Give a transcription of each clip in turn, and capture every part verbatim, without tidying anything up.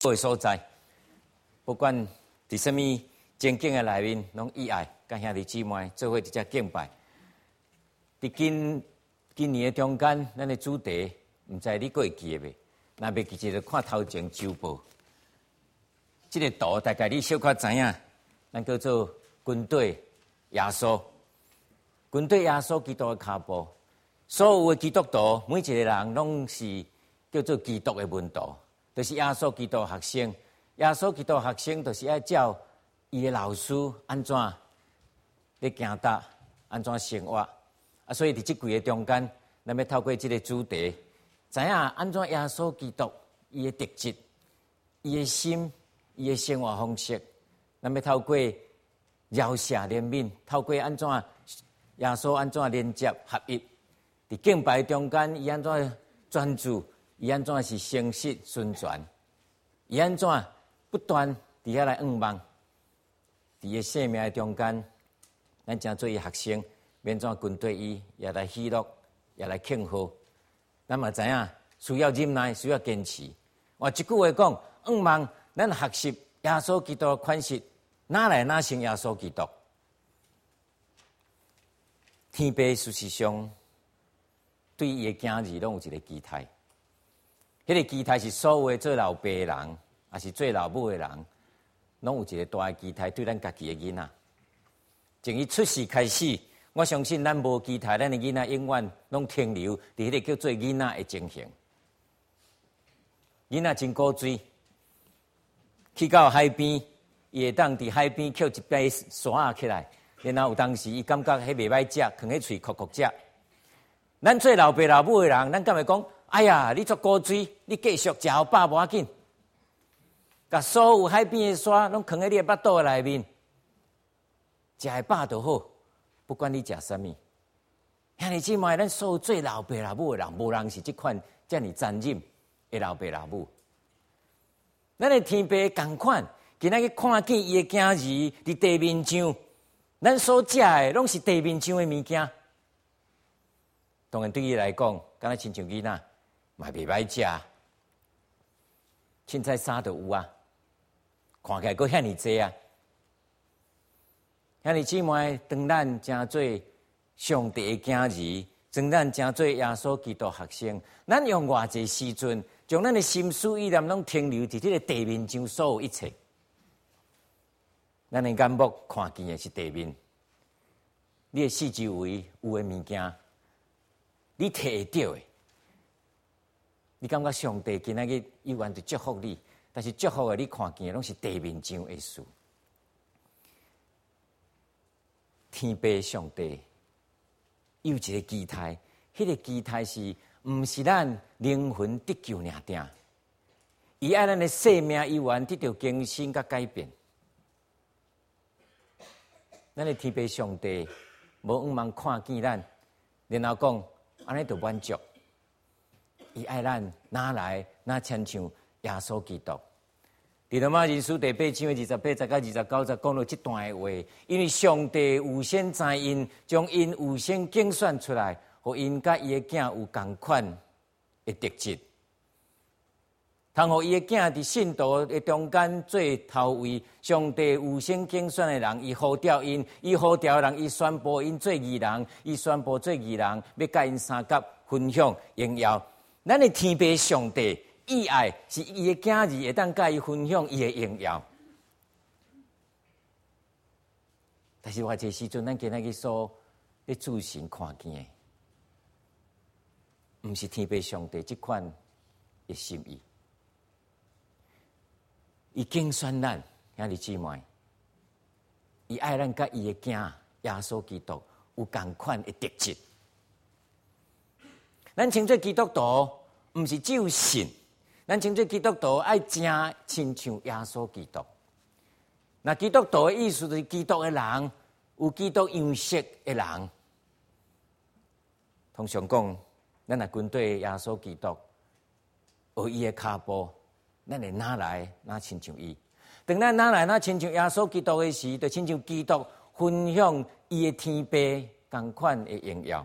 的所在，不管伫什么情景的内面，拢以爱甲兄弟姊妹做伙一只敬拜。伫今今年的中间，咱的主题，毋知你过会记的袂？若袂记，就看头前周报。这个图大概你小可知影，咱叫做军队耶稣，军队耶稣基督的脚步。所有的基督徒，每一个人拢是叫做基督的门徒，就是耶稣基督学生。耶稣基督学生，就是要照伊的老师安怎咧行达，安怎生活。啊，所以伫即几个中间，咱要透过即个主题，知影安怎耶稣基督伊的特质、伊的心、伊的生活方式。咱要透过饶赦怜悯，透过安怎耶稣安怎连接合一。伫敬拜中间，伊安怎专注？伊安怎是诚实顺传？伊安怎不断伫遐来仰望？伫伊生命的中间，咱正做伊学生，免怎军队伊也来喜乐，也来庆贺。咱嘛知影需要忍耐，需要坚持。我一句话讲，仰望咱学习耶稣基督的款式，哪来哪成耶稣基督？天父事实上对伊的囝儿拢有一个期待，迄、那个期待是所有的做老爸的人，也是做老母的人，拢有一个大的期待，对咱家己的囡仔。从伊出世开始，我相信咱无期待，咱的囡仔永远拢停留伫迄个叫做囡仔的情形。囡仔真古锥，去到海边，伊会当伫海边捡一杯沙仔起来，然后有当时伊感觉迄袂歹食，囥喺喙哭哭食。咱做老爸老母的人，咱敢会讲？哎呀，你做古锥，你继续食好饱无要紧。甲所有海边的沙拢囥喺你的腹肚内面，食会饱就好，不管你食啥物。兄弟姊妹，咱所有做老爸老母的人，无人是即款遮尔残忍的老爸老母。咱的天父同款，今仔日看见伊的囝儿伫地面上，咱所食的拢是地面上的物件。当然对伊来讲，敢若亲像囡仔，嘛袂歹食，凊彩衫都有啊，看起来佫遐尼济啊。兄弟姊妹，当咱正做上帝的囝儿，当咱正做耶稣基督学生，咱用偌济时阵，将咱的心思意念拢停留伫这个地面上所有一切。咱的眼目看见的是地面，你的四周围有的物件。你摕会到的，你感觉上帝今仔日依然就祝福你，但是祝福的你看见的拢是地面上的事。天父上帝有一个期待，迄、那个期待是毋是咱灵魂得救尔定，伊爱咱的生命依然得到更新甲改变。咱的天父上帝无仰望看见咱，然后讲。安尼就满足，伊爱咱哪来哪亲像耶稣基督。伫罗马人书第八章的二十八节到二十九节讲到这段的话，因为上帝有先知因，将因有先拣选出来，互因甲伊的囝有同款的特质，通互伊的囝伫信徒的中间做头位。上帝有先拣选的人，伊呼召因，伊呼召的人，伊宣布因做义人，伊宣布做义人，要甲因三甲分享荣耀。咱的天父上帝意爱是伊的囝儿会当甲伊分享伊的荣耀。但是偌济时阵，咱今仔日所咧自身看见的，毋是天父上帝即款的心意。伊拣选咱兄弟姊妹，伊爱咱甲伊的囝耶稣基督有同款的特质。咱称做基督徒，毋是只有信，咱称做基督徒爱正亲像耶稣基督。那基督徒的意思就是基督的人，有基督样式的人。通常讲，咱若军队耶稣基督，学伊的脚步。咱会哪来哪亲像伊？当咱哪来哪亲像耶稣基督的时，就亲像基督分享伊的天父同款的荣耀。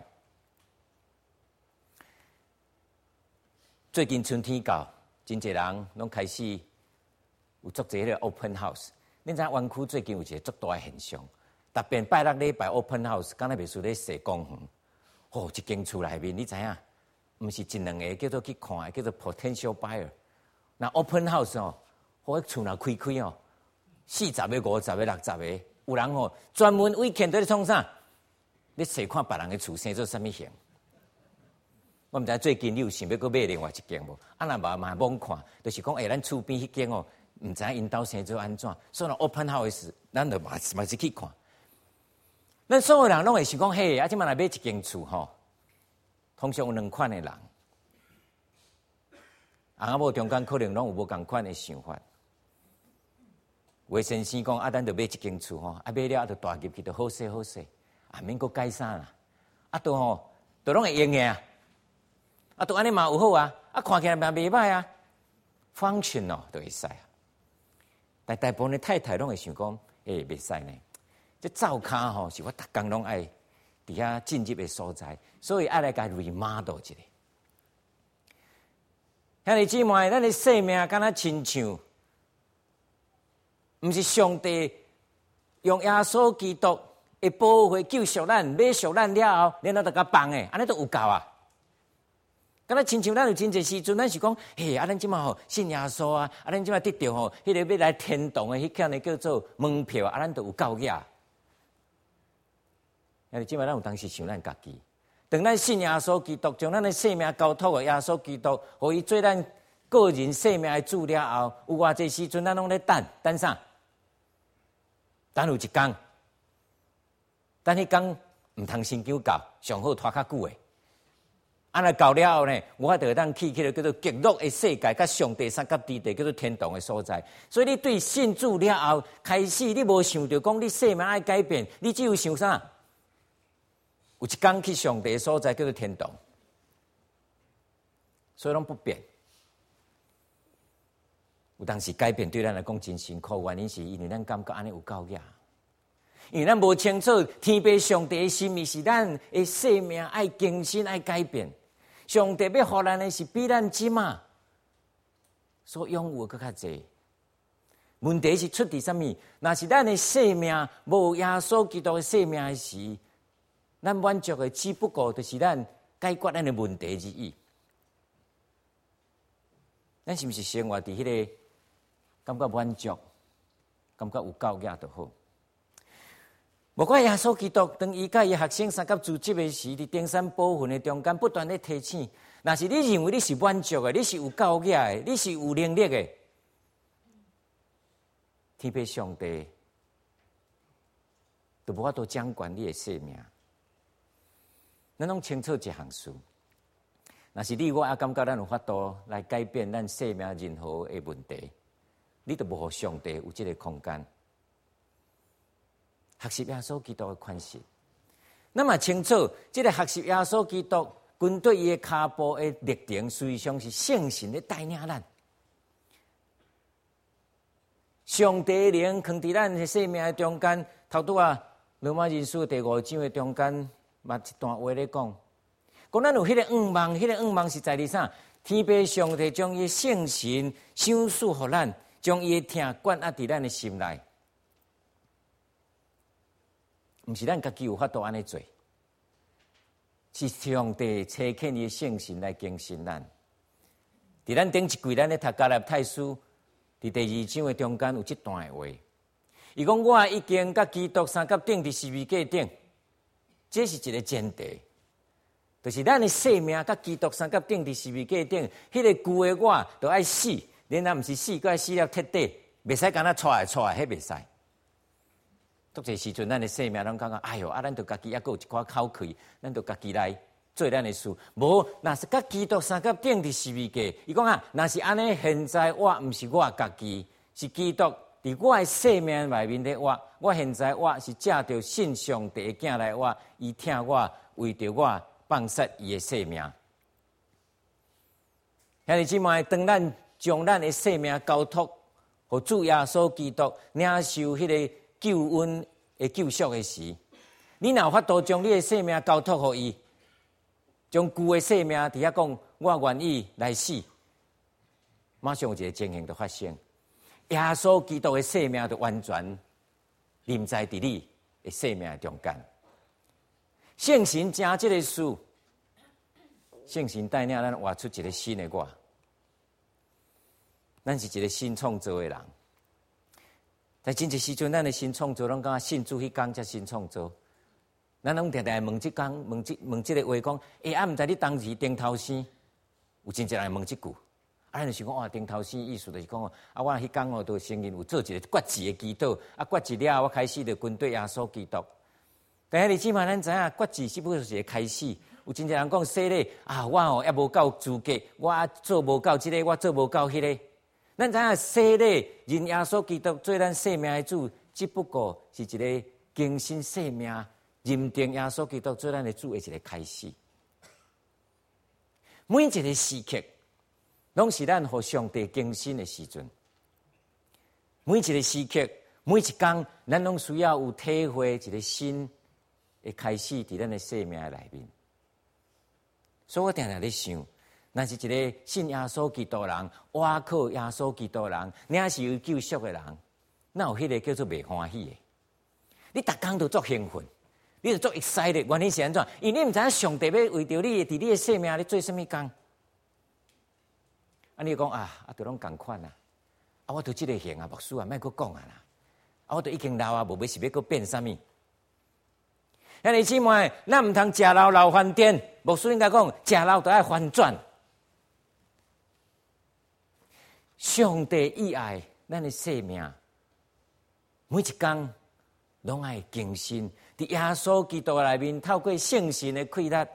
最近春天到，真侪人拢开始有做这个 open house。恁知湾区最近有一个足大的现象，特别拜六礼拜 open house， 敢若袂输咧踅公园。哦，一间厝内面，你知影，毋是一两个叫做去看，叫做 potential buyer。那 open house 哦，好厝若开开哦，四十个、五十个、六十个，有人哦专门为看在咧创啥？你踅看别人的厝生做啥物型？我毋知最近你有想要搁买另外一间无？啊，若嘛嘛罔看，就是讲诶，咱厝边迄间哦，毋知因兜生做安怎，所以 open house 咱就嘛嘛是去看。咱所有人拢会想讲，嘿，啊，即摆来买一间厝吼，通常有两款的人，翁仔某中间可能拢有无共款的想法。魏先生讲，啊，咱就买一间厝吼，啊，买了啊，就大入去，就好势好势，啊，免搁改啥啦，啊，都吼，都拢会用的啊，啊，都安尼嘛有好啊，啊，看起来嘛袂歹啊 ，function 哦，都会使啊。但大部分的太太拢会想讲，诶，袂使呢。这灶骹吼是我逐工拢爱伫遐进入的所在，所以爱来甲 remodel 一下。兄弟姊妹，咱的生命敢若亲像，毋是上帝用耶稣基督的保护救赎咱，买赎咱了后，然后就甲放的，安尼都有够啊！敢若亲像咱有真侪时阵，咱是讲，嘿，啊，咱即马吼信耶稣啊，啊，咱即马得到吼，迄个要来天堂的迄项呢叫做门票，啊，咱都有够呀。因为即摆咱有当时想咱家己，当咱信耶稣基督，将咱的生命交托给耶稣基督，互伊做咱个人生命的主了后，有偌济时阵咱拢咧等等啥？等有一天，等迄天毋通先求到，上好拖较久的。安尼到了后呢，我就当去迄个叫做极乐的世界，甲上帝三甲地地叫做天堂的所在。所以你对信主了后，开始你无想着讲你生命爱改变，你只有想啥？有一天去上帝的所在叫做天堂，所以拢不变。有当时改变对咱来讲真辛苦，原因是因为咱感觉安尼有够野，因为咱无清楚天父上帝的心意是咱的生命爱更新爱改变。上帝要互咱的是比咱即马所拥有的更较济。问题是出伫啥物？若是咱的生命无耶稣基督的生命的时，咱满足的只不过就是咱解决咱的问题而已。咱是毋是生活伫迄个感觉满足、感觉有够野就好？无怪耶稣基督当伊甲伊学生三甲组织的时，伫登山宝训的中间不断咧提醒：，若是你认为你是满足的，你是有够野的，你是有能力的，天父上帝就无法度掌管你的生命。咱拢清楚一项事，若是你我也感觉咱有法度来改变咱生命任何的问题，你就无互上帝有这个空间。学习耶稣基督的款式，那么清楚，这个学习耶稣基督军队伊的骹步的历程，实际上是圣神咧带领咱。上帝灵藏伫咱的生命的中间，头拄啊，罗马人书第五章的中间。嘛一段话咧讲，讲咱有迄个愿望，迄、那个愿望是在于啥？天父上帝将伊圣神赏赐互咱，将伊的听灌压伫咱的心内。毋是咱家己有法度安尼做，是上帝差遣伊的圣神来更新咱。伫咱顶一季咱咧读加勒太书，伫第二章的中间有这段的话，伊讲我已经甲基督三甲钉伫十字架顶。这是一个前提，就是咱的生命甲基督三甲钉伫十字架顶，迄、那个旧的我就爱死，然后毋是死，佮爱死了彻底，袂使干那错来错来，迄袂使。足侪时阵，咱的生命拢感觉，哎哟，啊，咱着家己还佫有一寡口气，咱着家己来做咱的事。无，若是甲基督三甲钉伫十字架，伊讲啊，若是安尼，现在我毋是我家己，是基督。伫我的生命内面咧活，我现在我是借着信上帝的囝来活，伊听我为着我放弃伊的生命。兄弟姊妹，当咱将咱的生命交托互主耶稣基督，领受迄个救恩的救赎的时，你若有法度将你的生命交托互伊，将旧的生命伫遐讲，我愿意来死，马上有一个情形就发生。 耶稣基督的生命就完全临在伫你的生命中间。圣神正这个事，圣神带领咱活出一个新的我。咱是一个新创造的人，在真一时阵，咱的新创造拢讲信主迄天才新创造。咱拢常常问即讲，问即问即个话讲，哎啊，毋知你当时顶头生，有真侪人问即句，啊，咱就想讲哇，顶头生意思就是讲啊，我迄天哦，都承认有做一个决志的祈祷，啊，决志了，我开始就跟对耶稣基督。但係你起码咱知影，决志是不是一个开始？有真侪人讲说咧，啊，我哦还无够资格，我做无够即个，我做无够迄个。咱知影说咧，认耶稣基督做咱生命的主，只不过是一个更新生命。认定耶稣基督做咱的主的一个开始，每一个时刻，拢是咱互上帝更新的时阵。每一个时刻，每一天，咱拢需要有体会一个新的开始伫咱的生命的内面。所以我常常咧想，咱是一个信耶稣基督的人，倚靠耶稣基督的人，你是有救赎的人，哪有迄个叫做袂欢喜的？你逐工都足兴奋。你就做 excited， 原因是安怎？因为你毋知影上帝要为着你，伫你的生命咧做甚物工？啊，你讲啊，啊，都拢共款啊！啊，我都即个型啊，牧师啊，莫阁讲啊啦！啊，我都已经老啊，无要是要阁变啥物？兄弟姊妹，咱毋通食老老翻颠。牧师应该讲，食老都爱翻转。上帝以爱咱的生命，每一天拢爱更新。伫耶稣基督内面，透过圣神的开力，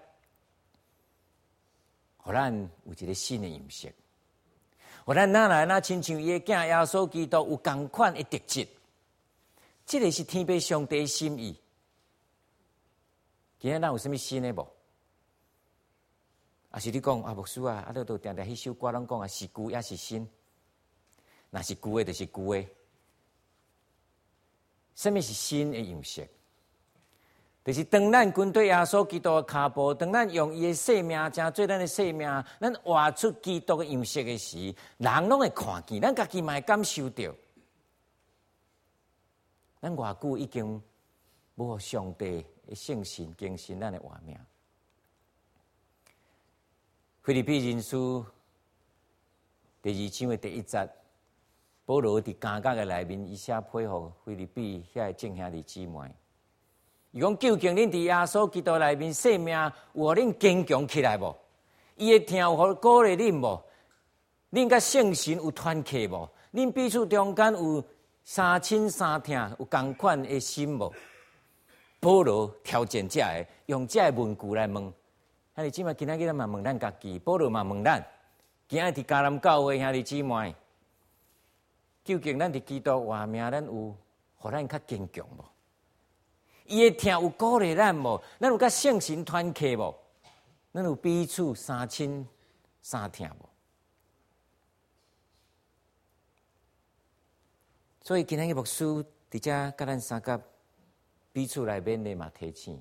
互咱有一个新的认识。互咱哪来哪亲像伊的囝耶稣基督有同款的特质，这个是天父上帝的心意。今日咱有啥物新的无？啊是你讲啊，牧师啊，啊，都都定定迄首歌拢讲啊，是旧也是新。若是旧的，就是旧的。什么是新的认识？就是当咱跟对耶稣基督的脚步，当咱用伊的生命正做咱的生命，咱活出基督的样式的时，人拢会看见，咱家己嘛会感受到。咱偌久已经无上帝的圣神更新咱的活命。腓立比人书第二章的第一节，保罗伫感觉的内面，伊写配合腓立比遐个正兄弟姊妹。伊讲究竟恁伫耶稣基督内面生命有互恁坚强起来无？伊会听有互鼓励恁无？恁甲圣神有团契无？恁彼此中间有三亲三疼，有同款的心无？保罗挑战这个，用这个文句来问。兄弟姊妹，今仔日咱嘛问咱家己，保罗嘛问咱，今仔伫迦南教会兄弟姊妹，究竟咱伫基督活命，咱有互咱较坚强无？伊会听有鼓励咱无？咱有甲圣神团契无？咱有彼此三亲三疼无？所以今仔日牧师伫遮甲咱三甲彼此来勉励嘛提醒，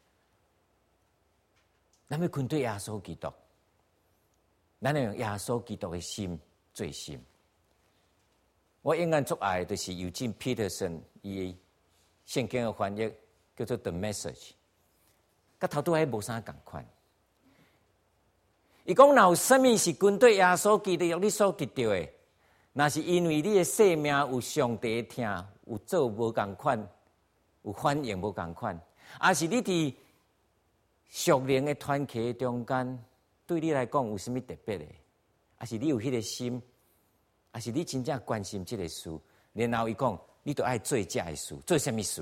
咱要跟对耶稣基督，咱要用耶稣基督的心做心。我永远最爱的就是尤金 Peterson 伊圣经的翻译。叫做 The Message， 甲头拄迄无啥共款。伊讲，若有啥物是跟对耶稣基督你所得到的，若是因为你的生命有上帝的听，有做无共款，有反应无共款，还是你伫属灵的团契中间，对你来讲有啥物特别的，还是你有迄个心，还是你真正关心这个事，然后伊讲，你就爱做这个事，做啥物事？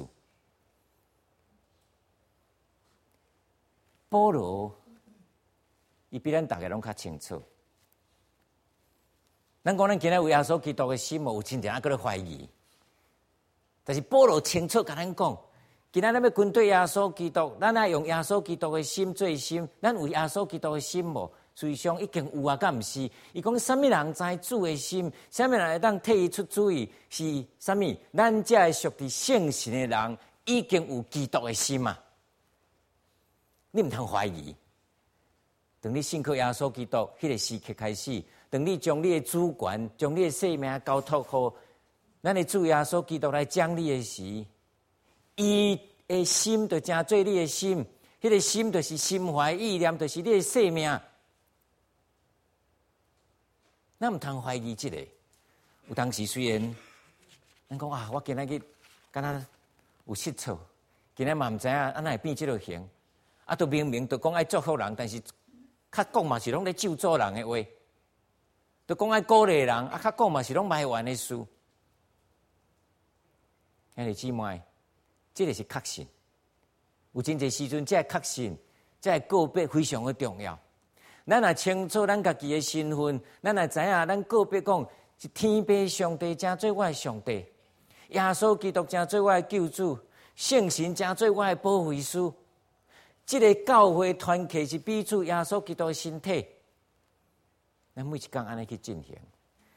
保罗，伊比咱大家拢较清楚。咱讲咱今日有耶稣基督的心，无有真正啊，搁咧怀疑。但是保罗清楚甲咱讲，今仔咱要跟对耶稣基督，咱爱用耶稣基督的心做心。咱有耶稣基督的心无？事实上已经有啊，敢毋是？伊讲啥物人知主的心？啥物人会当替伊出主意？是啥物？咱这属伫圣神的人，已经有基督的心啊！你毋通怀疑。当你信靠耶稣基督迄个时刻开始，当你将你的主权、将你的生命交托给咱的主耶稣基督来讲你的时，伊的心就真做你的心，迄个心就是心怀意念，就是你的生命。咱毋通怀疑这个。有当时虽然咱讲啊，我今仔日敢若有失错，今仔嘛毋知影安怎会变即落形，啊，都明明都讲爱祝福人，但是较讲嘛是拢咧咒詛人的话，都讲爱鼓励人，啊，较讲嘛是拢埋怨的事。兄弟姊妹，这个是确信。有真侪时阵，这个确信，这个告别非常的重要。咱若清楚咱家己的身份，咱若知影咱告别讲。是天父上帝正做我的上帝，耶稣基督正做我的救主，圣神正做我的保惠师。这个教会团契是彼此耶稣基督的身体，咱每一天安尼去进行。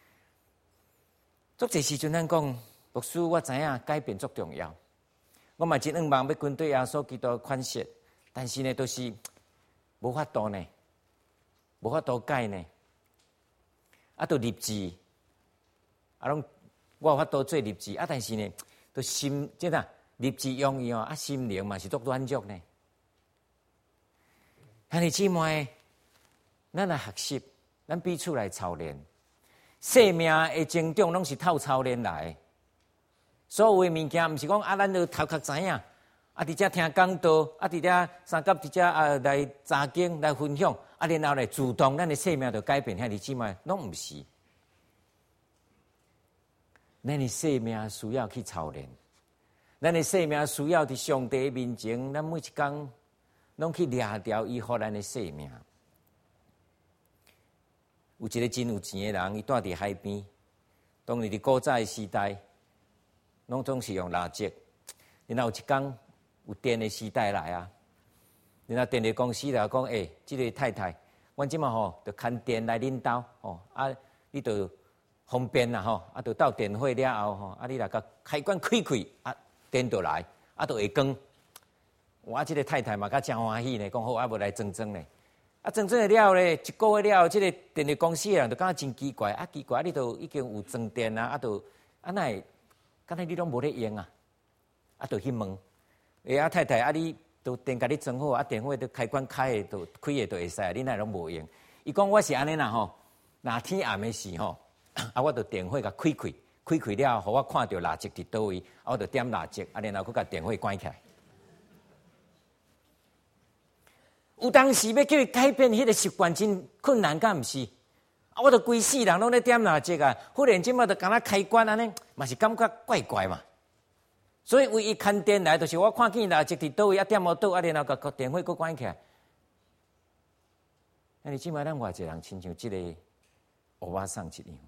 足侪时阵咱讲，牧师我知影改变足重要，我嘛真愿望要跟对耶稣基督的款式，但是呢，都是无法度呢，无法度改呢，啊，都立志。啊，拢我有法度做立志啊，但是呢，都心即呐立志容易哦，啊心灵嘛是足软弱呢。兄弟姊妹，咱来学习，咱彼此来操练，生命的成长拢是透操练来的。所有的物件，毋是讲啊，咱就头壳知影，啊，伫遮听讲道，啊，伫遮三甲伫遮啊来查经来分享，啊，然后来自动咱的生命就改变。兄弟姊妹，拢毋是。咱的生命需要去操练，咱的生命需要伫上帝面前，咱每一天拢去掠掉伊予咱的生命。有一个真有钱的人，伊住伫海边，当年伫古早的时代，拢总是用蜡烛。然后有一天有电的时代来啊，然后电力公司来讲，诶、欸，即、这个太太，阮即马吼就牵电来恁兜吼，啊，你就。方便啦吼，啊，就到电火了后吼，啊，你来甲开关开开，啊，电就来，啊，就会光。我即个太太嘛，甲真欢喜呢，讲好啊，要来装装呢。啊，装装了咧，一个月了，即、这个电力公司的人就感觉真奇怪，啊，奇怪，你都已经有装电啊，啊，就啊，那会，敢若你拢无咧用啊，啊，就去问，诶，啊，太太，啊，你都电甲你装好，啊，电火都开关开的，都开的都会使，你那拢无用。伊讲我是安尼啦吼，若天暗的时吼。啊！我就电火甲开开，开开了，互我看到蜡烛伫倒位，啊，我就点蜡烛，啊，然后佮甲电火关起来。有当时要叫伊改变迄个习惯，真困难，敢毋是？啊，我就规世人拢咧点蜡烛啊，忽然间嘛就敢若开关安尼，嘛是感觉怪怪嘛。所以唯一牵电来，就是我看见蜡烛伫倒位，啊点无倒，啊，然后甲电火佮关起来。那你即摆咱偌济人亲像即个乌巴桑一样。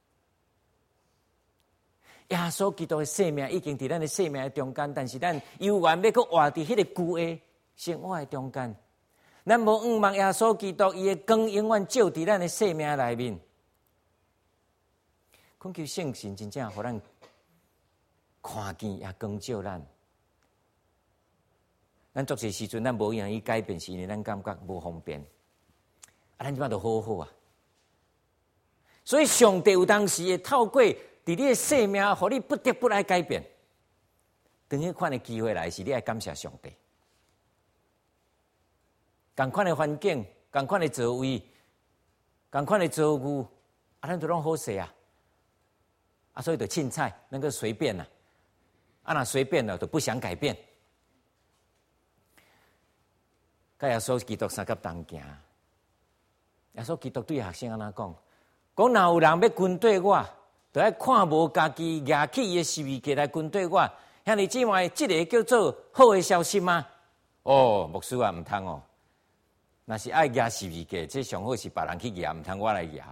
耶稣基督的生命已经伫咱的生命的中间，但是咱犹原要搁活伫迄个旧的生活的中间。咱无仰望耶稣基督，伊的光永远照伫咱的生命内面。恳求圣神真正互咱看见也光照咱。咱做些时阵，咱无愿意改变，是因为咱感觉无方便。啊，咱即摆就好好啊。所以上帝有当时会透过。伫你的生命，互你不得不来改变。当迄款的机会来时，你爱感谢上帝。同款的环境，同款的座位，同款的遭遇，啊，咱都拢好势啊。啊，所以就凊彩，能够随便啦。啊，若随便了，就不想改变。甲耶稣基督三甲同行。耶稣基督对学生安怎讲？讲若有人要跟对我。就爱看无家己举起伊的十字架来跟对我，兄弟姊妹，这个叫做好的消息吗？哦，牧师啊，唔通哦。若是爱举十字架，这上好是别人去举，唔通我来举。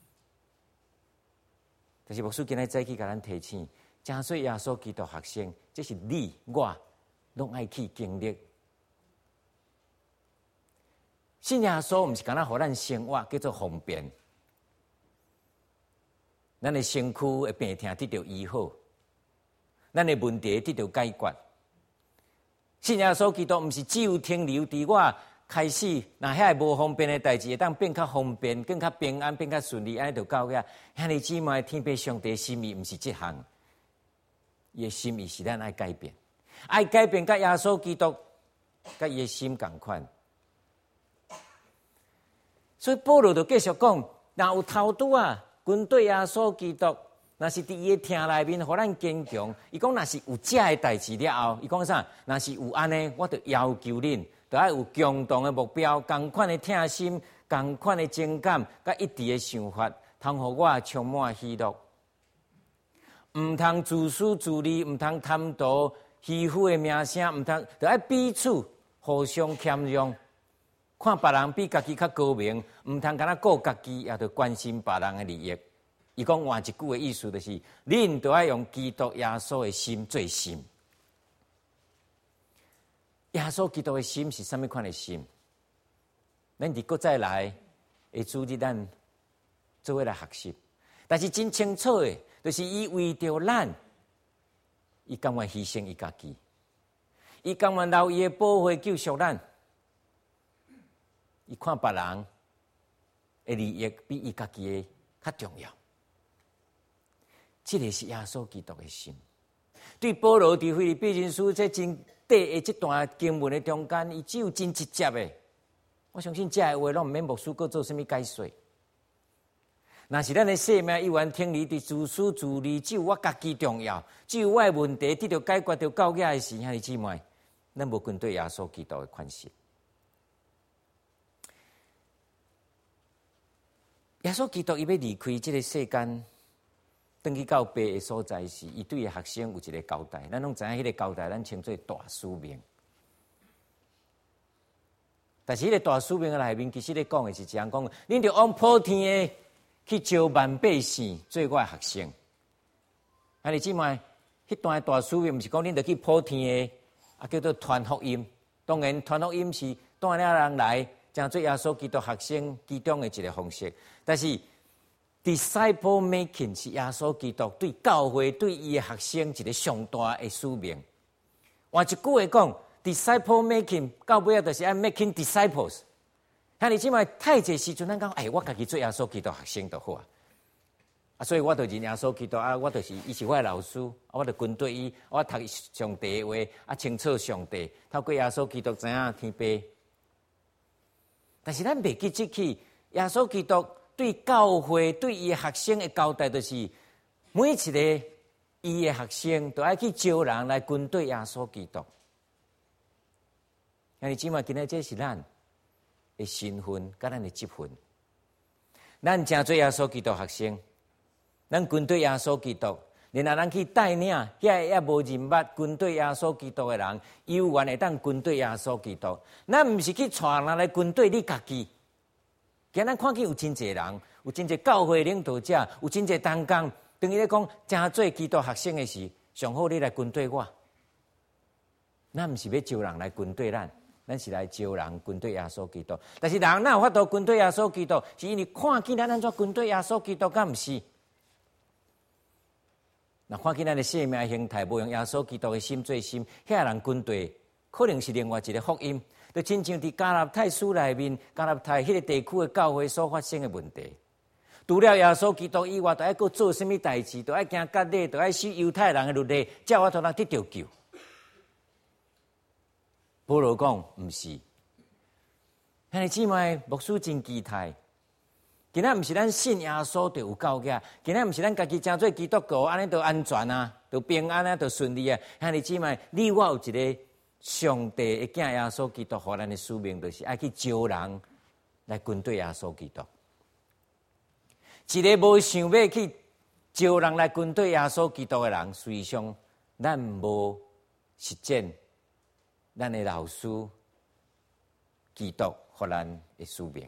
但是牧师今日再去甲咱提醒，正说耶稣基督学生，这是你我拢爱去经历。信耶稣唔是干那互咱生活叫做方便。咱的身躯的病痛得到医好，咱的问题得到解决。信耶稣基督毋是只有停留伫我开始，那遐无方便的代志，会当变较方便，更较平安，变较顺利，安尼就到遐。兄弟姊妹，天父上帝的心意毋是这项， 伊的心意是咱爱改变，爱改变，甲耶稣基督，甲伊的心同款。所以保罗就继续讲，若有头拄啊，军队耶稣基督，若是伫伊的听内面，互咱坚强。伊讲，若是有遮的代志了后，伊讲啥？若是有安尼，我就要求恁，就爱有共同的目标，同款的听心，同款的情感，甲一致的想法，通互我充满喜乐。毋通自私自利，毋通贪图虚浮的名声，毋通，就爱彼此互相谦让。看别人比家己较高明，毋通干那顾家己，也着关心别人的利益。伊讲换一句的意思，就是恁着爱用基督耶稣的心做心。耶稣基督的心是什么款的心？咱伫国再来会注意咱做伙来学习，但是真清楚的，就是伊为着咱，伊甘愿牺牲伊家己，伊甘愿留伊的宝血救赎咱。伊看别人的利益比伊家己的较重要，这个是耶稣基督的心。对保罗伫腓立比人书这真短的这段经文的中间，伊只有真直接的。我相信这个话，拢毋免牧师阁做什么解说。若是咱的生命一完听你伫自私自利，只有我家己重要，只有我的问题得到解决着到遐的时，兄弟姊妹，咱无跟对耶稣基督的款式。耶稣基督伊要离开这个世间，登去到爸的所在时，伊对学生有一个交代。咱拢知影迄个交代，咱称作大使命。但是迄个大使命的内面，其实咧讲的是这样讲：恁着往普天的去招万百姓做我的学生。啊，你姊妹，迄段大使命毋是讲恁着去普天的，啊叫做传福音。当然，传福音是带领人来。成做耶稣基督学生其中的一个方式，但是 disciple making 是耶稣基督对教会对伊的学生一个上大的使命。换一句话讲 ，disciple making 到尾啊，就是爱 making disciples。兄弟姊妹，太济时阵咱讲，哎，我家己做耶稣基督学生就好啊。啊，所以我就认耶稣基督啊，我就是伊是我的老师，啊，我就跟对伊，我读上帝的话，啊，清楚上帝，透过耶稣基督知影天父。但是咱袂记即去，耶稣基督对教会对伊的学生的交代，就是每一个伊的学生都爱去招人来跟对耶稣基督。兄弟姊妹，今日这是咱的身份，甲咱的职分。咱正做耶稣基督学生，咱跟对耶稣基督，然后咱去带领遐也无认捌跟对耶稣基督的人，有缘会当跟对耶稣基督。咱毋是去带人来跟对你家己。今咱看见有真侪人，有真侪教会领导者，有真侪同工，等于咧讲，正做基督学生的时，上好你来跟对我。咱毋是要招人来跟对咱，咱是来招人跟对耶稣基督。但是人哪有法度跟对耶稣基督？是因为看见咱安怎跟对耶稣基督，敢毋是？那看见咱的生命形态，无用耶稣基督的心做心，遐人军队可能是另外一个福音，就亲像伫加纳太书内面，加纳太迄个地区的教会所发生的问题。除了耶稣基督以外，都爱搁做什么代志？都爱行割礼，都爱守犹太人的律例，才我头人得到救。保罗讲毋是，兄弟姊妹，牧师真期待。今仔毋是咱信耶稣就有够个，今仔毋是咱家己成做基督徒，安尼就安全啊，就平安啊，就顺利啊。兄弟姊妹，你我有一个上帝的囝耶稣基督，互咱的使命就是爱去招人来跟对耶稣基督。一个无想要去招人来跟对耶稣基督的人，实际上咱无实践咱的老师基督互咱的使命。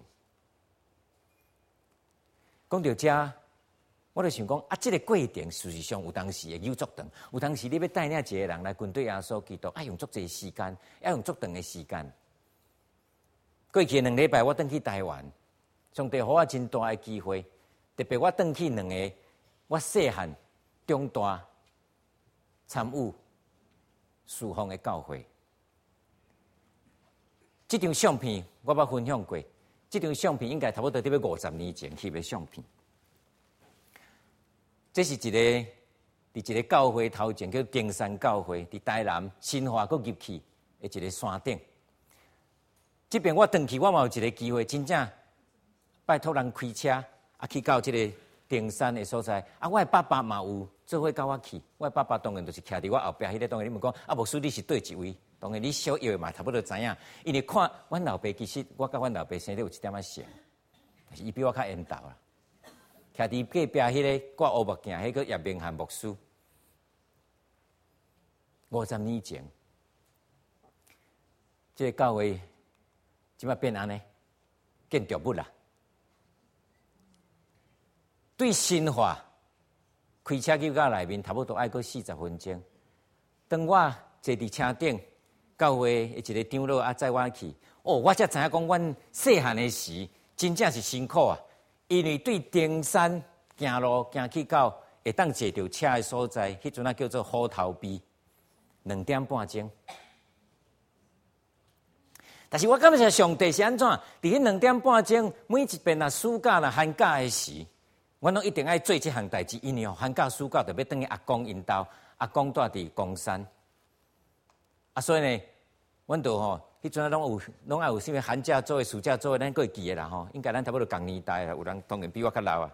讲到这，我就想讲啊，这个过程事实上有当时会有足长，有当时你要带领一个人来跟对耶稣基督，要用足济时间，要用足长的时间。过去两礼拜我转去台湾，上帝给我真大的机会，特别我转去两个我细汉中大参与侍奉的教会。这张相片我捌分享过。这张相片应该差不多得要五十年前翕的相片。这是一个伫一个教会头前叫金山教会，伫台南新华阁入去的一个山顶。即边我转去，我嘛有一个机会，真正拜托人开车啊，去到即个登山的所在。啊，我的爸爸嘛有做伙跟我去。我的爸爸当然就是徛伫我后壁，迄、那个当然你们讲啊，牧师你是对一位？当然你小摇嘛，差不多知影。因为看阮老爸，其实我甲阮老爸生得有一点仔像，但是伊比我较缘投啦。徛伫隔壁迄个挂乌目镜，迄个叶明翰牧师，五十年前，即、这个教会即摆变安尼，建筑物啦。对新化开车去到内面，差不多爱过四十分钟。当我坐伫车顶，教会的一个长老啊载我去，哦，我才知影讲，阮细汉的时真正是辛苦啊。因为对登山行路行去到会当坐着车的所在，迄阵啊叫做虎头埤，两点半钟。但是我感觉上帝是安怎？伫迄两点半钟，每一遍啊暑假啦、寒假的时，我拢一定爱做这项代志，因为哦寒假、暑假特别等于阿公因兜，阿公住伫公山，啊，所以呢，阮都吼。迄阵啊，拢有拢爱有啥物寒假做诶、暑假做诶，咱个会记诶啦吼。应该咱差不多同年代啦，有人当然比我较老啊。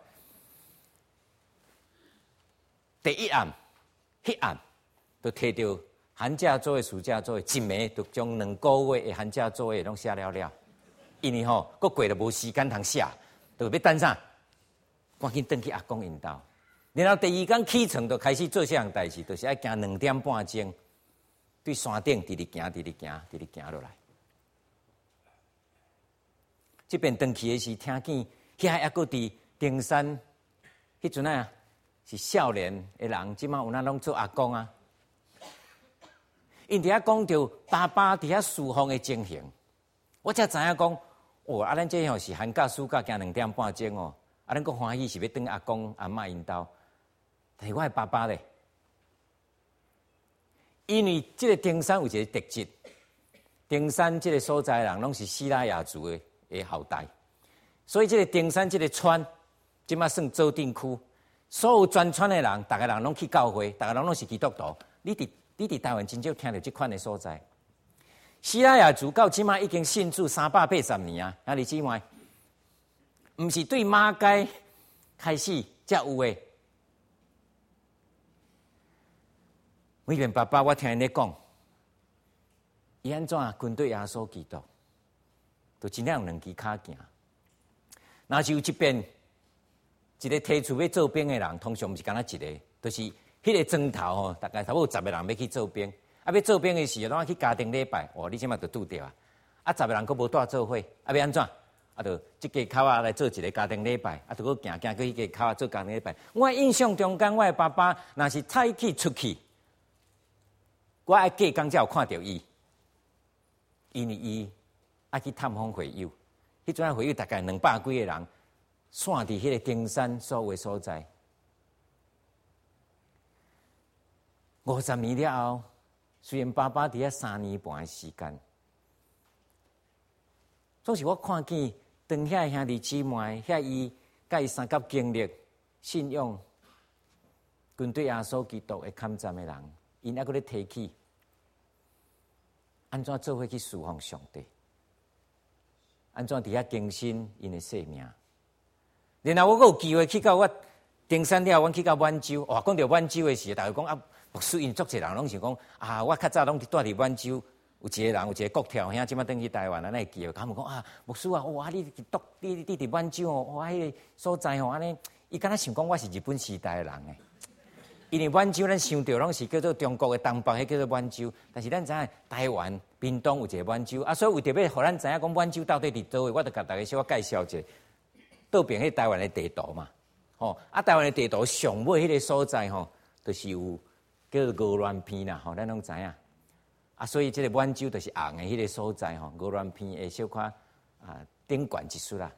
第一暗，迄暗，都摕着寒假做诶、暑假做诶，一暝就将两个月诶寒假做诶拢写了了。因为吼，佫过了无时间通写，就要等啥？赶紧转去阿公因兜。然后第二天起床就开始做这项代志，就是爱行两点半钟。对山顶直直行，直直行，直直行落来。这边登去的是听见，遐还佫伫登山，迄阵啊是少年的人，即马有哪拢做阿公啊？因伫遐讲着爸爸伫遐侍奉的情形，我才知影讲，哦，啊，咱这吼是寒假暑假行两点半钟哦，啊，咱佫欢喜是要转阿公阿嬷因兜，但是我的爸爸咧。因为这个登山有一个特质，登山这个所在的人拢是西拉雅族的的后代，所以这个登山这个村，即马算州定区，所有全村的人，大家人拢去教会，大家人拢是基督徒。你伫你伫台湾真少听到这款的所在。西拉雅族到即马已经信主三百八十年啊，啊，你知吗？毋是对马街开始才有诶。每遍爸爸，我听因咧讲，伊安怎军队耶稣基督，就真正用两支骹行。若是有一边一个提出要做兵的人，通常毋是干那一个，就是迄个庄头吼，大概差不多十个人要去做兵。啊，要做兵的时候，拢要去家庭礼拜，哦，你即马就拄着啊！啊，十个人佫无带做伙，啊，要安怎？啊，就即家口啊来做一个家庭礼拜，啊，就佫行行去迄家口啊做家庭礼拜。我印象中间，我的爸爸若是早起出去。我爱过工才有看到伊，因为伊爱去探访会友。迄阵会友大概两百几个人，散伫迄个登山所有所在。五十年了后，虽然爸爸伫遐三年半的时间，总是我看见当遐兄弟姊妹，遐伊甲伊三角经历、信仰、军队耶稣基督的抗战的人。因还佫咧提起，安怎做伙去侍奉上帝？安怎伫遐更新因的生命？然后我佫有机会去到我登山了，阮去到满洲。哇，讲到满洲的时候，大家讲啊，牧师因足侪人拢想讲啊，我较早拢住伫满洲，有一个人有一个国跳兄，即摆转去台湾，安尼记，他们讲啊，牧师啊，哇，你住你你伫满洲哦，哇，迄个所在吼，安尼，伊敢若想讲我是日本时代的人诶。因为满洲咱想到拢是叫做中国的东北，迄叫做满洲。但是咱知影台湾屏东有一个满洲，啊，所以为特别互咱知影讲满洲到底伫倒位，我就甲大家小可介绍一下，倒边迄台湾的地图嘛。吼，啊，台湾的地图上尾迄个所在吼，就是有叫做鹅銮鼻啦，吼，咱拢知影。啊，所以这个满洲就是红的迄个所在吼，鹅銮鼻的小可啊顶悬一撮啦。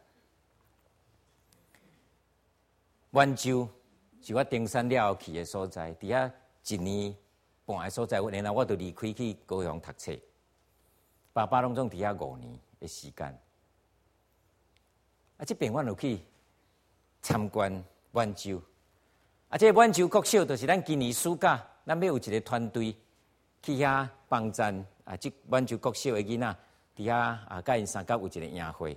满洲。是我登山了后去的所在，伫遐一年半的所在，然后我就离开去高雄读册。爸爸拢总伫遐五年的时间。啊，这边我就去参观满洲， 啊，这个满洲国小就是咱今年暑假，咱要有一个团队去遐帮赞啊，即满洲国小的囡仔伫遐啊，甲因三甲有一个宴会。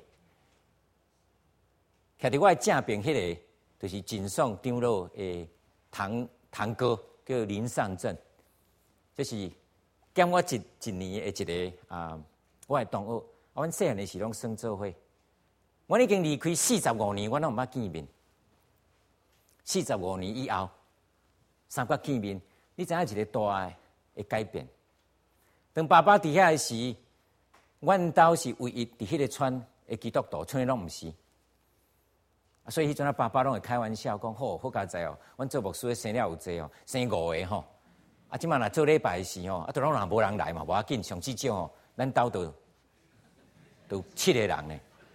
徛伫我正边迄个，就是真爽长老的堂堂哥，叫林尚正，就是减我一一年的一个啊，我的同学。啊，阮细汉的时拢算做伙，我已经离开四十五年，我拢毋捌见面。四十五年以后，三角见面，你知影一个大的改变。当爸爸伫遐时，阮兜是唯一伫迄个村的基督徒，村里拢毋是。啊，所以迄阵啊，爸爸拢会开玩笑讲：好，好佳哉哦，阮做牧师的生了有济哦，生五个吼。啊，即满若做礼拜时吼，啊，都拢若无人来嘛，无要紧，上至少吼，咱兜都。都七个人呢，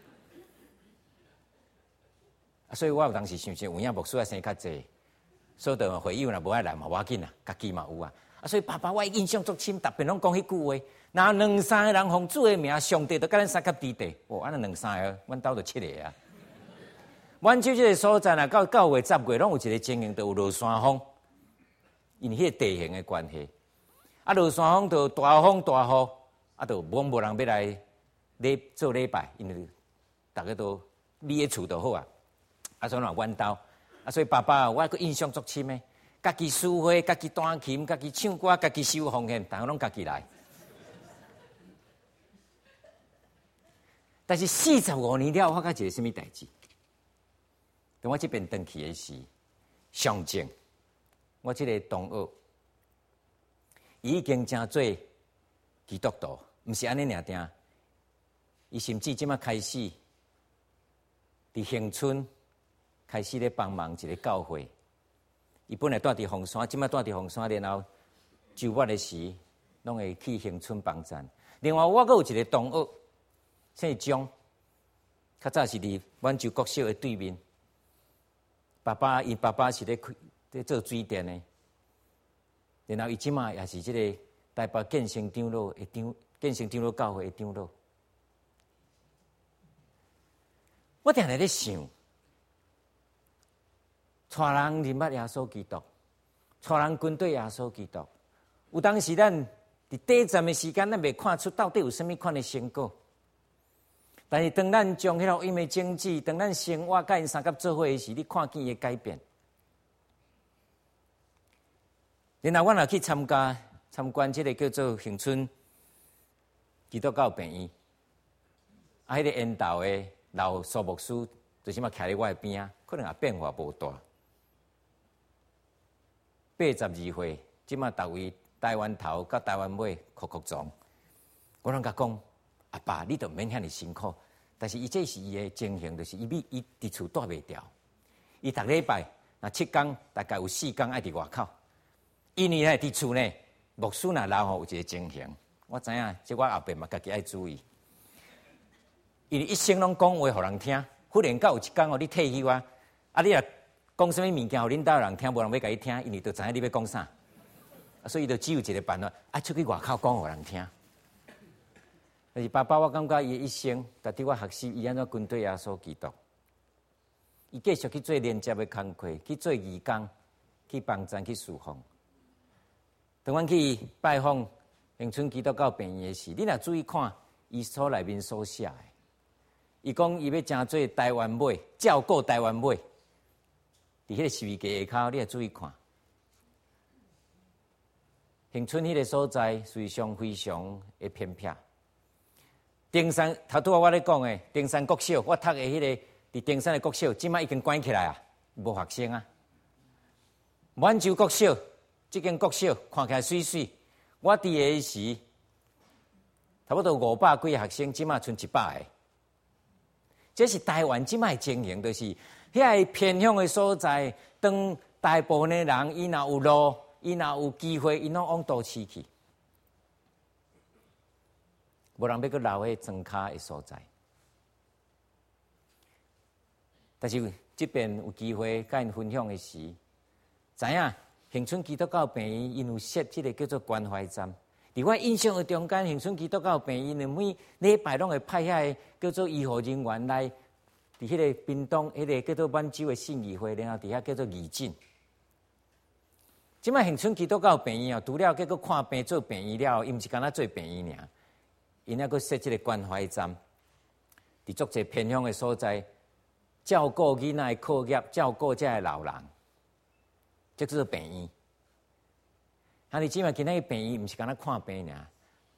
啊，所以我有当时想想，有影牧师啊生较济，所以就会友若无爱来嘛，无要紧啊，家己嘛有啊。啊，所以爸爸我印象足深，特别拢讲迄句话，若两三个人奉主的名，上帝就甲咱三甲地地。哦，安尼两三个，阮兜就七个啊。阮就即个所在啊，到九月、十月拢有一个情形，就有落山风，因迄个地形的关系。啊，落山风就大风大雨，啊，就无无人要来。礼做礼拜，因为大家都你的厝就好啊。啊，所以若阮兜，啊，所以爸爸我个印象足深诶，家己梳花，家己弹琴，家己唱歌，家己收奉献，大家拢家己来。但是四十五年了，我发觉一个什么代志？等我这边登去的是上证，我这个同学已经真做基督徒，毋是安尼尔定。伊甚至即马开始伫恒春开始咧帮忙一个教会。伊本来住伫凤山，即马住伫凤山，然后周末的时拢会去恒春帮站。另外，我阁有一个同学，姓张，较早是伫满洲国小的对面。爸爸，伊爸爸是咧开咧做水电的，然后伊即马也是即个台北建成长老的长，建成长老教会的长老。我定定咧想，带人认捌耶稣基督，带人军队耶稣基督。有当时咱伫短暂的时间，咱未看出到底有啥物款的成果。但是当咱将迄个因的经济，当咱生活甲因三甲做伙的时，你看见伊的改变。然后我若去参加参观即个叫做恒春基督教病院，啊，迄个沿道的。老苏牧师最起码徛伫我的边啊，可能也变化无大。八十二岁，即马逐位台湾头到台湾尾，哭哭撞。我拢甲讲，阿爸，你著免遐尼辛苦。但是伊这是伊的情形，就是伊伊伫厝住袂牢。伊逐礼拜若七天，大概有四天爱伫外口。因为咧伫厝呢，牧师若老吼有一个情形，我知影，即我后壁嘛家己爱注意。因为一生拢讲话互人听，忽然到有一天哦，你退休啊，啊你若讲什么物件互领导人听，无人要甲伊听，因为就知影你要讲啥，所以就只有一个办法，啊出去外口讲互人听。但是爸爸，我感觉伊一生，家己我学习伊安怎军队耶稣基督，伊继续去做连接的工课，去做义工，去帮站去侍奉。当阮去拜访恒春基督教病院的时，你若注意看伊所内面所写的。伊讲伊要真做台湾尾，照顾台湾尾。伫迄个十字架下口，你也注意看。恒春迄个所在，非常非常的偏僻。登山头拄仔我咧讲的，登山国小，我读的迄个伫登山的国小，即摆已经关起来啊，无学生啊。满洲国小，即间国小看起来水水，我伫的时，差不多五百几个学生，即摆剩一百个。这是台湾即摆情形，就是遐个偏乡的所在，当大部分的人，伊若有路，伊若有机会，伊拢往都市去，无人要去留喺庄脚的所在。但是这边有机会甲因分享的时，知影恒春基督教病院因有设即个叫做关怀站。伫我印象的中间，恒春基督教病院每礼拜拢会派遐个叫做医护人员来，伫迄个屏东迄个叫做满洲的信义会，然后伫遐叫做义诊， 即摆恒春基督教病院哦，除了结果看病做病院了，伊毋是干那做病院尔，因还佫设即个关怀站，伫足侪偏乡的所在，照顾囡仔的课业，照顾遮的老人，即做病院。啊，你即摆今仔日病院毋是干那看病尔，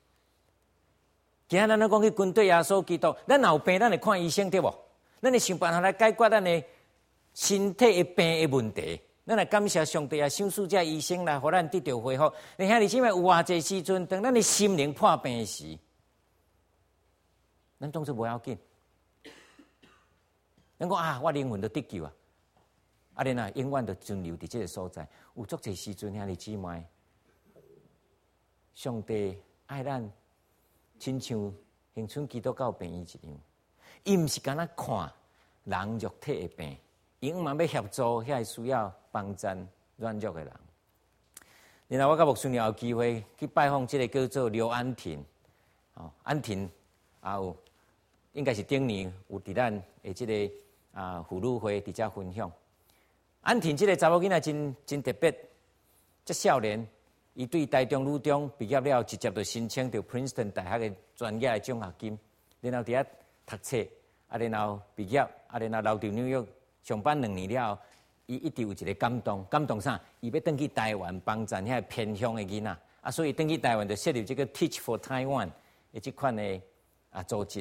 今仔咱咧讲去军队耶稣基督，咱若有病，咱会看医生对无？咱会想办法来解决咱的身体的病的问题。咱来感谢上帝啊，赏赐这医生来，互咱得到恢复。你兄弟姊妹有偌济时阵，当咱的心灵破病时，咱当作无要紧。咱讲啊，我灵魂都得救啊，啊，然啊，永远都存留伫这个所在。有足济时阵，兄弟姊妹，上帝爱咱，亲像恒春基督教病院一样，伊毋是干那看人肉体的病。因嘛要协助遐需要帮衬软弱的人。然后我甲牧师有机会去拜访这个叫做刘安婷，哦，安婷也有应该是顶年有伫咱的这个啊妇女会伫遮分享。安婷这个查某囡仔真真特别，这少年伊对台中女中毕业了，直接就申请到 Princeton 大学的专业的奖学金，然后伫遐读册，啊，然后毕业，啊，然后留伫纽约。上班两年了，伊一直有一个感动，感动啥？伊要回去台湾帮助遐偏乡的囡仔，啊，所以回去台湾就设立这个 Teach for Taiwan 的这款的啊组织。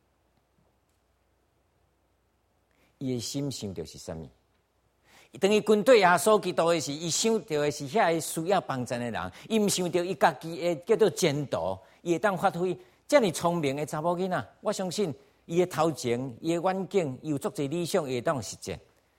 伊的心想着是啥物？伊等于军队耶稣基督的是，伊想到的是遐需要帮助的人，伊毋想到伊家己的叫做前途，伊会当发挥遮尔聪明的查某囡仔，我相信。伊的头前，伊的远景，伊有足侪理想，伊会当实践。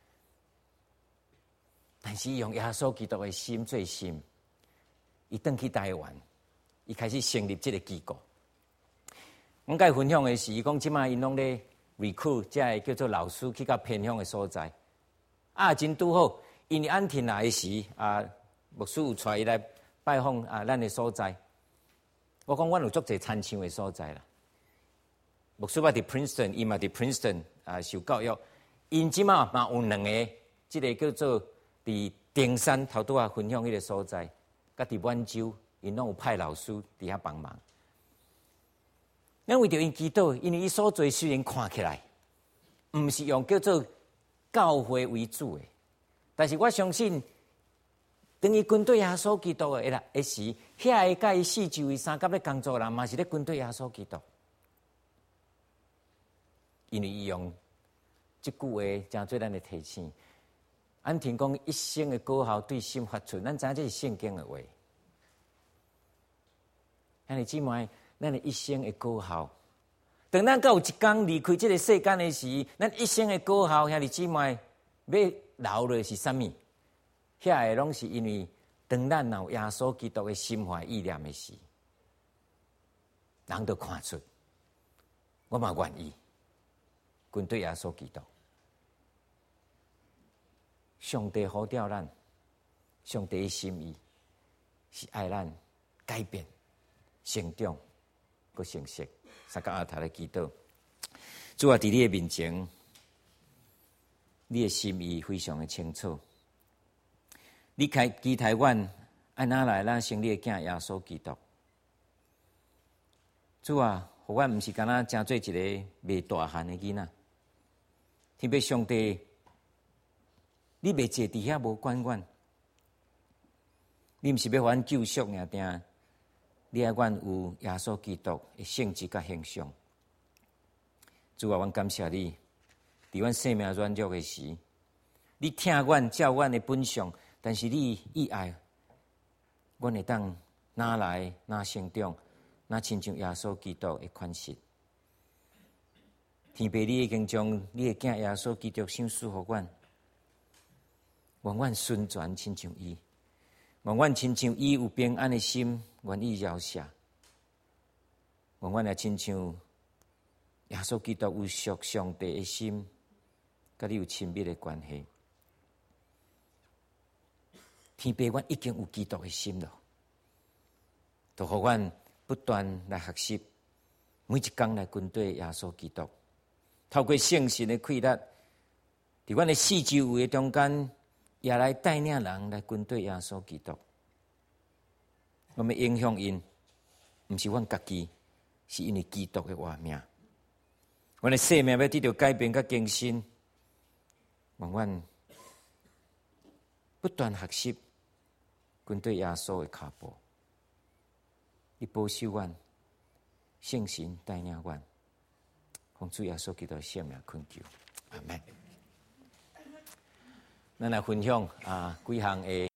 但是用耶稣基督的心做心，伊转去台湾，伊开始成立这个机构。我甲伊分享的是，伊讲即马因拢咧 recruit， 即个叫做老师去到偏乡的所在。啊，真拄好，因为安婷来时，啊，牧师有带伊来拜访啊，咱的所在。我讲，阮有足侪参详的所在啦。牧师捌伫 Princeton， 伊嘛伫 Princeton 啊受教育。因即马嘛有两个，即个叫做伫登山头拄啊分享迄个所在，甲伫满洲，因拢有派老师伫遐帮忙。咱为着因祈祷，因为伊所做虽然看起来毋是用叫做教会为主的，但是我相信，等于军队耶稣基督的啦，迄时遐个甲伊四周围三甲咧工作人嘛是咧军队耶稣基督。因为伊用即句话真做咱的提醒。安婷讲一生的果效对心发出，咱知影这是圣经的话。兄弟姊妹，咱的一生的果效，当咱到有一天离开这个世间的时，咱一生的果效，兄弟姊妹要留落是啥物？遐个拢是因为当咱有耶稣基督的心怀意念的时，人都看出，我嘛愿意。军队耶稣基督，上帝呼召咱，上帝的心意是爱咱改变、成长、佮成熟。三甲阿头来祈祷，主啊，伫你的面前，你的心意非常的清楚。你开期待阮安那来咱生你的囝耶稣基督。主啊，互阮毋是干那真做一个未大汉的囡仔。天父上帝，你袂坐伫遐无管阮，你毋是要互阮救赎尔定，你爱阮有耶稣基督的性质甲形象。主啊，阮感谢你，伫阮生命软弱的时，你听阮照阮的本相，但是你意爱，阮会当哪来哪成长，哪亲像耶稣基督的款式。天父，你已经将你的囝耶稣基督赏赐互阮，愿阮顺传亲像伊，愿阮亲像伊有平安的心，愿意饶赦，愿阮也亲像耶稣基督有属上帝的心，甲你有亲密的关系。天父，阮已经有基督的心了，就互阮不断来学习，每一天来跟对耶稣基督。透过圣神的开力，伫阮的四周围中间， 也来带领人来跟对耶稣基督。我们影响因，不是阮家己，是因为基督的活命。阮的生命要得到改变甲更新，望阮不断学习跟对耶稣的脚步。你保守阮，圣神带领阮，奉主耶稣基督的圣名恳求，阿门。咱来分享啊几项的。